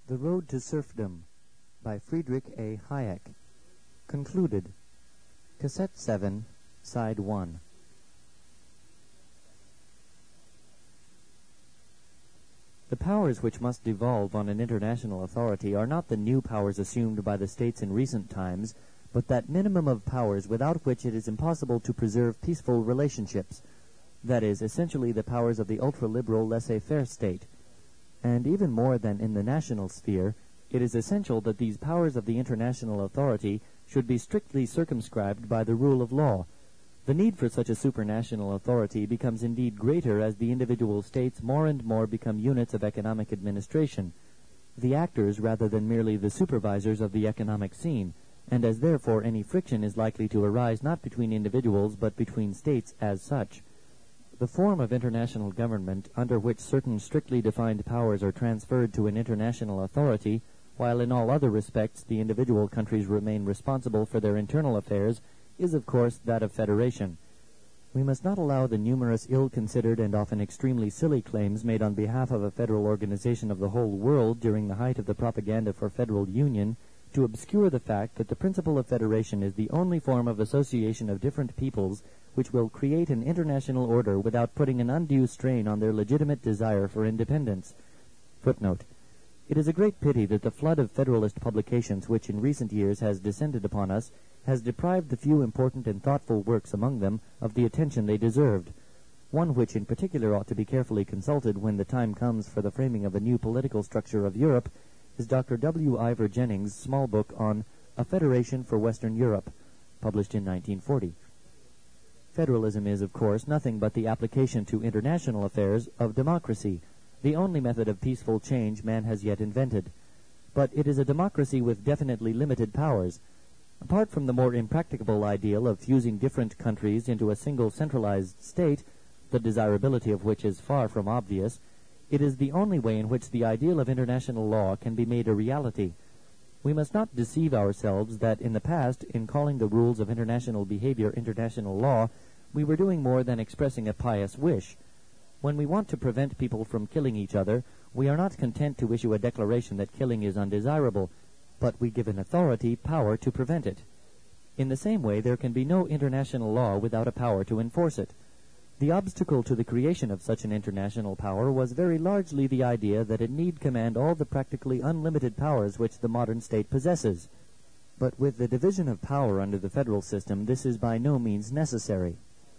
The Road to Serfdom by Friedrich A. Hayek. Concluded. Cassette 7, Side 1. The powers which must devolve on an international authority are not the new powers assumed by the states in recent times, but that minimum of powers without which it is impossible to preserve peaceful relationships. That is, essentially the powers of the ultra-liberal laissez-faire state. And even more than in the national sphere, it is essential that these powers of the international authority should be strictly circumscribed by the rule of law. The need for such a supranational authority becomes indeed greater as the individual states more and more become units of economic administration, the actors rather than merely the supervisors of the economic scene, and as therefore any friction is likely to arise not between individuals but between states as such. The form of international government under which certain strictly defined powers are transferred to an international authority, while in all other respects the individual countries remain responsible for their internal affairs, is of course that of federation. We must not allow the numerous ill-considered and often extremely silly claims made on behalf of a federal organization of the whole world during the height of the propaganda for federal union to obscure the fact that the principle of federation is the only form of association of different peoples which will create an international order without putting an undue strain on their legitimate desire for independence. Footnote. It is a great pity that the flood of Federalist publications which in recent years has descended upon us has deprived the few important and thoughtful works among them of the attention they deserved. One which in particular ought to be carefully consulted when the time comes for the framing of a new political structure of Europe is Dr. W. Ivor Jennings' small book on A Federation for Western Europe, published in 1940. Federalism is, of course, nothing but the application to international affairs of democracy, the only method of peaceful change man has yet invented. But it is a democracy with definitely limited powers. Apart from the more impracticable ideal of fusing different countries into a single centralized state, the desirability of which is far from obvious, it is the only way in which the ideal of international law can be made a reality. We must not deceive ourselves that in the past, in calling the rules of international behavior international law, we were doing more than expressing a pious wish. When we want to prevent people from killing each other, we are not content to issue a declaration that killing is undesirable, but we give an authority power to prevent it. In the same way, there can be no international law without a power to enforce it. The obstacle to the creation of such an international power was very largely the idea that it need command all the practically unlimited powers which the modern state possesses. But with the division of power under the federal system, this is by no means necessary.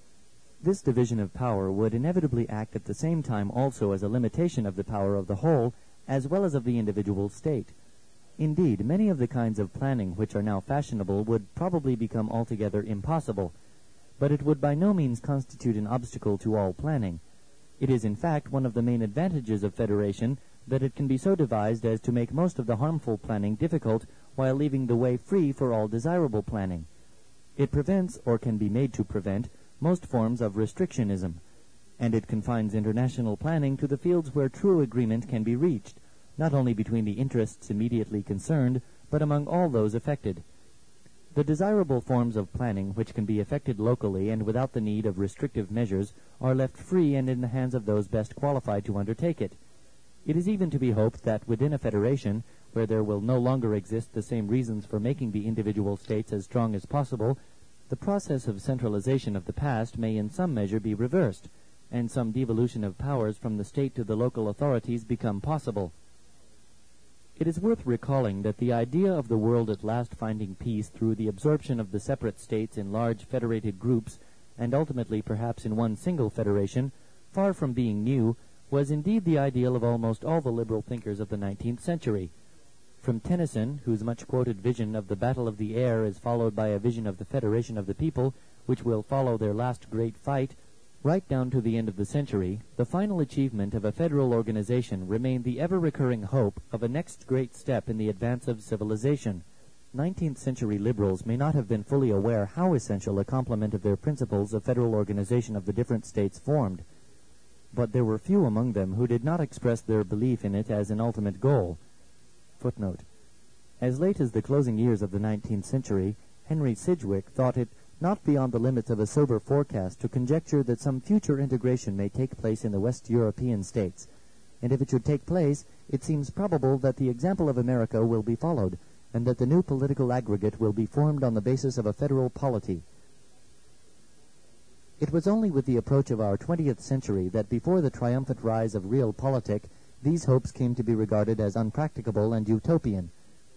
This division of power would inevitably act at the same time also as a limitation of the power of the whole, as well as of the individual state. Indeed, many of the kinds of planning which are now fashionable would probably become altogether impossible, but it would by no means constitute an obstacle to all planning. It is in fact one of the main advantages of federation that it can be so devised as to make most of the harmful planning difficult while leaving the way free for all desirable planning. It prevents, or can be made to prevent, most forms of restrictionism, and it confines international planning to the fields where true agreement can be reached, not only between the interests immediately concerned, but among all those affected. The desirable forms of planning which can be effected locally and without the need of restrictive measures are left free and in the hands of those best qualified to undertake it. It is even to be hoped that within a federation, where there will no longer exist the same reasons for making the individual states as strong as possible, the process of centralization of the past may in some measure be reversed, and some devolution of powers from the state to the local authorities become possible. It is worth recalling that the idea of the world at last finding peace through the absorption of the separate states in large federated groups, and ultimately perhaps in one single federation, far from being new, was indeed the ideal of almost all the liberal thinkers of the 19th century. From Tennyson, whose much-quoted vision of the Battle of the Air is followed by a vision of the Federation of the People, which will follow their last great fight, right down to the end of the century, the final achievement of a federal organization remained the ever-recurring hope of a next great step in the advance of civilization. 19th century liberals may not have been fully aware how essential a complement of their principles of federal organization of the different states formed, but there were few among them who did not express their belief in it as an ultimate goal. Footnote. As late as the closing years of the 19th century, Henry Sidgwick thought it not beyond the limits of a sober forecast to conjecture that some future integration may take place in the West European states, and if it should take place, it seems probable that the example of America will be followed, and that the new political aggregate will be formed on the basis of a federal polity. It was only with the approach of our 20th century that before the triumphant rise of realpolitik, these hopes came to be regarded as unpracticable and utopian.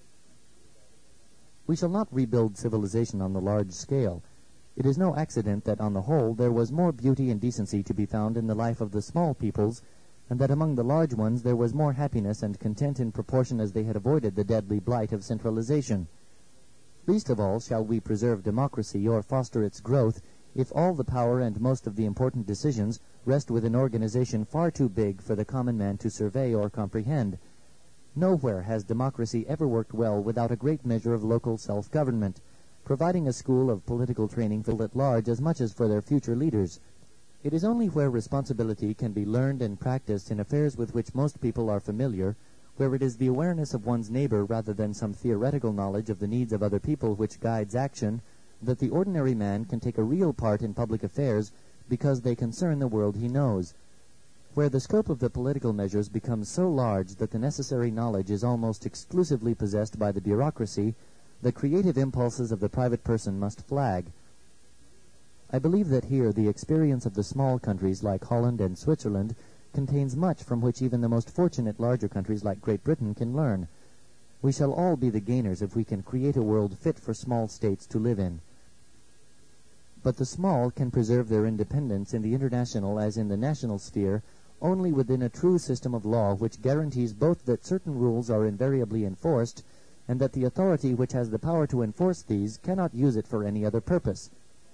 We shall not rebuild civilization on the large scale. It is no accident that on the whole there was more beauty and decency to be found in the life of the small peoples, and that among the large ones there was more happiness and content in proportion as they had avoided the deadly blight of centralization. Least of all shall we preserve democracy or foster its growth if all the power and most of the important decisions rest with an organization far too big for the common man to survey or comprehend. Nowhere has democracy ever worked well without a great measure of local self-government, providing a school of political training for at large as much as for their future leaders. It is only where responsibility can be learned and practiced in affairs with which most people are familiar, where it is the awareness of one's neighbor rather than some theoretical knowledge of the needs of other people which guides action, that the ordinary man can take a real part in public affairs because they concern the world he knows. Where the scope of the political measures becomes so large that the necessary knowledge is almost exclusively possessed by the bureaucracy, the creative impulses of the private person must flag. I believe that here the experience of the small countries like Holland and Switzerland contains much from which even the most fortunate larger countries like Great Britain can learn. We shall all be the gainers if we can create a world fit for small states to live in. But the small can preserve their independence in the international as in the national sphere only within a true system of law which guarantees both that certain rules are invariably enforced and that the authority which has the power to enforce these cannot use it for any other purpose.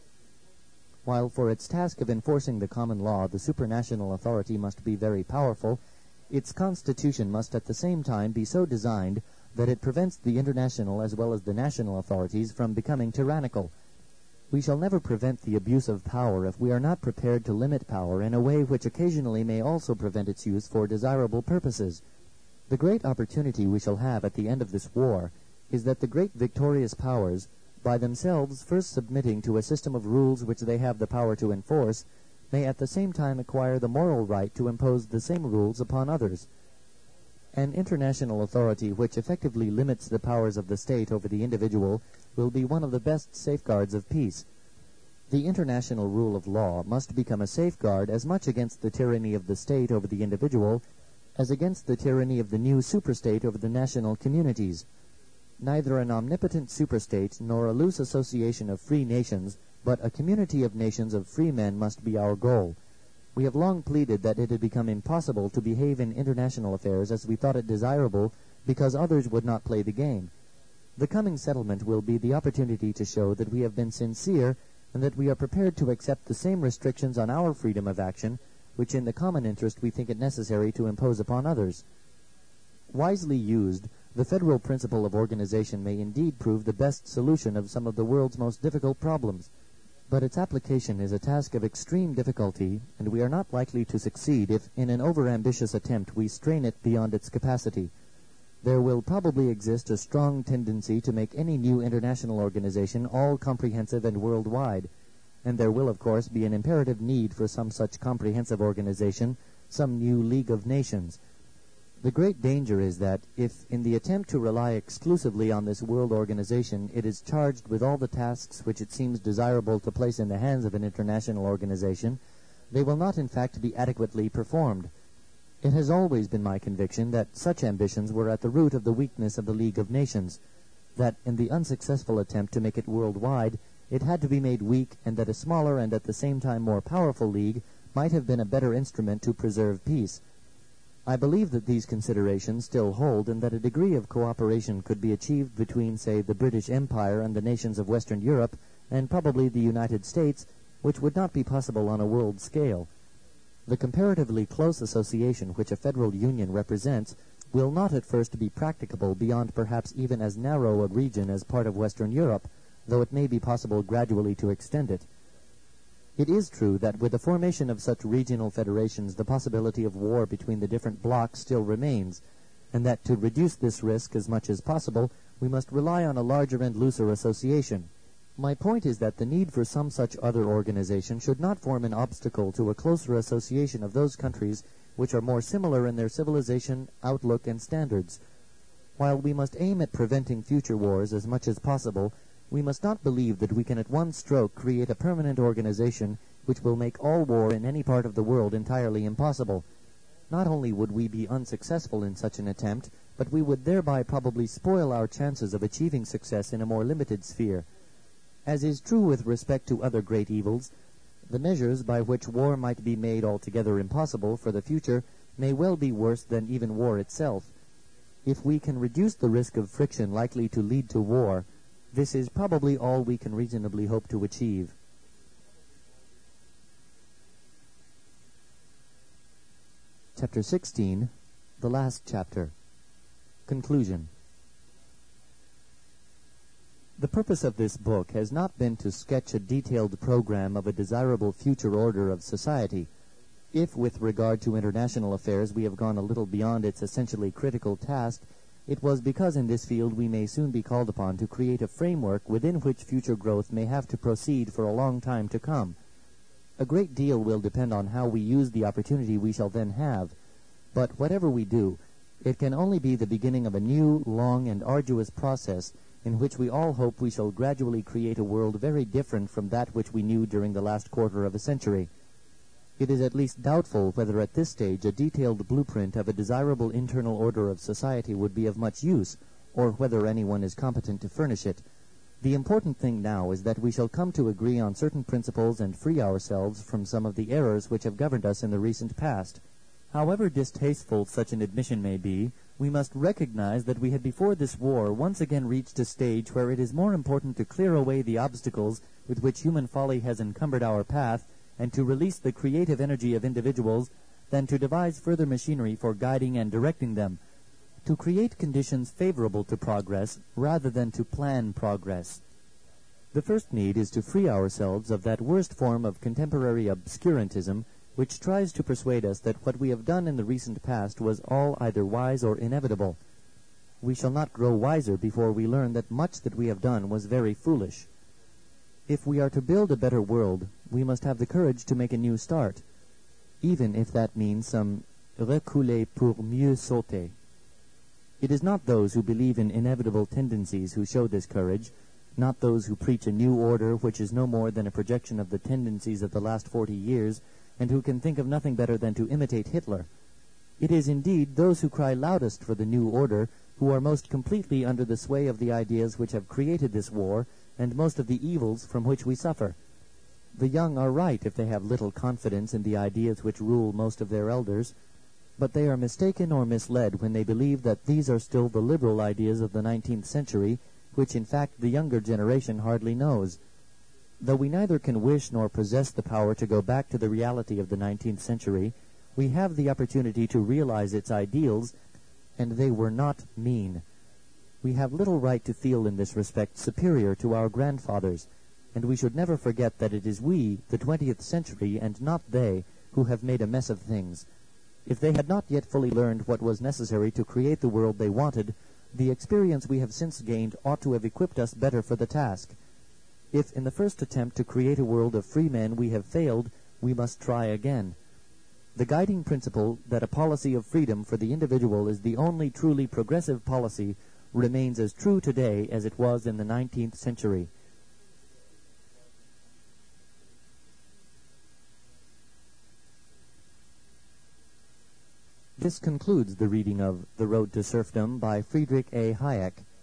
While for its task of enforcing the common law the supranational authority must be very powerful, its constitution must at the same time be so designed that it prevents the international as well as the national authorities from becoming tyrannical. We shall never prevent the abuse of power if we are not prepared to limit power in a way which occasionally may also prevent its use for desirable purposes. The great opportunity we shall have at the end of this war is that the great victorious powers, by themselves first submitting to a system of rules which they have the power to enforce, may at the same time acquire the moral right to impose the same rules upon others. An international authority which effectively limits the powers of the state over the individual will be one of the best safeguards of peace. The international rule of law must become a safeguard as much against the tyranny of the state over the individual as against the tyranny of the new superstate over the national communities. Neither an omnipotent superstate nor a loose association of free nations, but a community of nations of free men must be our goal. We have long pleaded that it had become impossible to behave in international affairs as we thought it desirable because others would not play the game. The coming settlement will be the opportunity to show that we have been sincere and that we are prepared to accept the same restrictions on our freedom of action which in the common interest we think it necessary to impose upon others. Wisely used, the federal principle of organization may indeed prove the best solution of some of the world's most difficult problems, but its application is a task of extreme difficulty, and we are not likely to succeed if in an over-ambitious attempt we strain it beyond its capacity. There will probably exist a strong tendency to make any new international organization all-comprehensive and worldwide, and there will of course be an imperative need for some such comprehensive organization, some new League of Nations. The great danger is that, if in the attempt to rely exclusively on this world organization it is charged with all the tasks which it seems desirable to place in the hands of an international organization, they will not in fact be adequately performed. It has always been my conviction that such ambitions were at the root of the weakness of the League of Nations, that in the unsuccessful attempt to make it worldwide, it had to be made weak, and that a smaller and at the same time more powerful league might have been a better instrument to preserve peace. I believe that these considerations still hold, and that a degree of cooperation could be achieved between, say, the British Empire and the nations of Western Europe, and probably the United States, which would not be possible on a world scale. The comparatively close association which a federal union represents will not at first be practicable beyond perhaps even as narrow a region as part of Western Europe, though it may be possible gradually to extend it. It is true that with the formation of such regional federations the possibility of war between the different blocs still remains, and that to reduce this risk as much as possible we must rely on a larger and looser association. My point is that the need for some such other organization should not form an obstacle to a closer association of those countries which are more similar in their civilization, outlook, and standards. While we must aim at preventing future wars as much as possible, we must not believe that we can at one stroke create a permanent organization which will make all war in any part of the world entirely impossible. Not only would we be unsuccessful in such an attempt, but we would thereby probably spoil our chances of achieving success in a more limited sphere. As is true with respect to other great evils, the measures by which war might be made altogether impossible for the future may well be worse than even war itself. If we can reduce the risk of friction likely to lead to war, this is probably all we can reasonably hope to achieve. Chapter 16, the last chapter. Conclusion. The purpose of this book has not been to sketch a detailed program of a desirable future order of society. If, with regard to international affairs, we have gone a little beyond its essentially critical task, it was because in this field we may soon be called upon to create a framework within which future growth may have to proceed for a long time to come. A great deal will depend on how we use the opportunity we shall then have, but whatever we do, it can only be the beginning of a new, long, and arduous process in which we all hope we shall gradually create a world very different from that which we knew during the last quarter of a century. It is at least doubtful whether at this stage a detailed blueprint of a desirable internal order of society would be of much use, or whether anyone is competent to furnish it. The important thing now is that we shall come to agree on certain principles and free ourselves from some of the errors which have governed us in the recent past. However distasteful such an admission may be, we must recognize that we had before this war once again reached a stage where it is more important to clear away the obstacles with which human folly has encumbered our path and to release the creative energy of individuals than to devise further machinery for guiding and directing them, to create conditions favorable to progress rather than to plan progress. The first need is to free ourselves of that worst form of contemporary obscurantism which tries to persuade us that what we have done in the recent past was all either wise or inevitable. We shall not grow wiser before we learn that much that we have done was very foolish. If we are to build a better world, we must have the courage to make a new start, even if that means some reculer pour mieux sauter. It is not those who believe in inevitable tendencies who show this courage, not those who preach a new order which is no more than a projection of the tendencies of the last 40 years, and who can think of nothing better than to imitate Hitler. It is indeed those who cry loudest for the new order who are most completely under the sway of the ideas which have created this war and most of the evils from which we suffer. The young are right if they have little confidence in the ideas which rule most of their elders, but they are mistaken or misled when they believe that these are still the liberal ideas of the 19th century, which in fact the younger generation hardly knows. Though we neither can wish nor possess the power to go back to the reality of the 19th century, we have the opportunity to realize its ideals, and they were not mean. We have little right to feel in this respect superior to our grandfathers, and we should never forget that it is we, the 20th century, and not they, who have made a mess of things. If they had not yet fully learned what was necessary to create the world they wanted, the experience we have since gained ought to have equipped us better for the task. If in the first attempt to create a world of free men we have failed, we must try again. The guiding principle that a policy of freedom for the individual is the only truly progressive policy remains as true today as it was in the 19th century. This concludes the reading of The Road to Serfdom by Friedrich A. Hayek.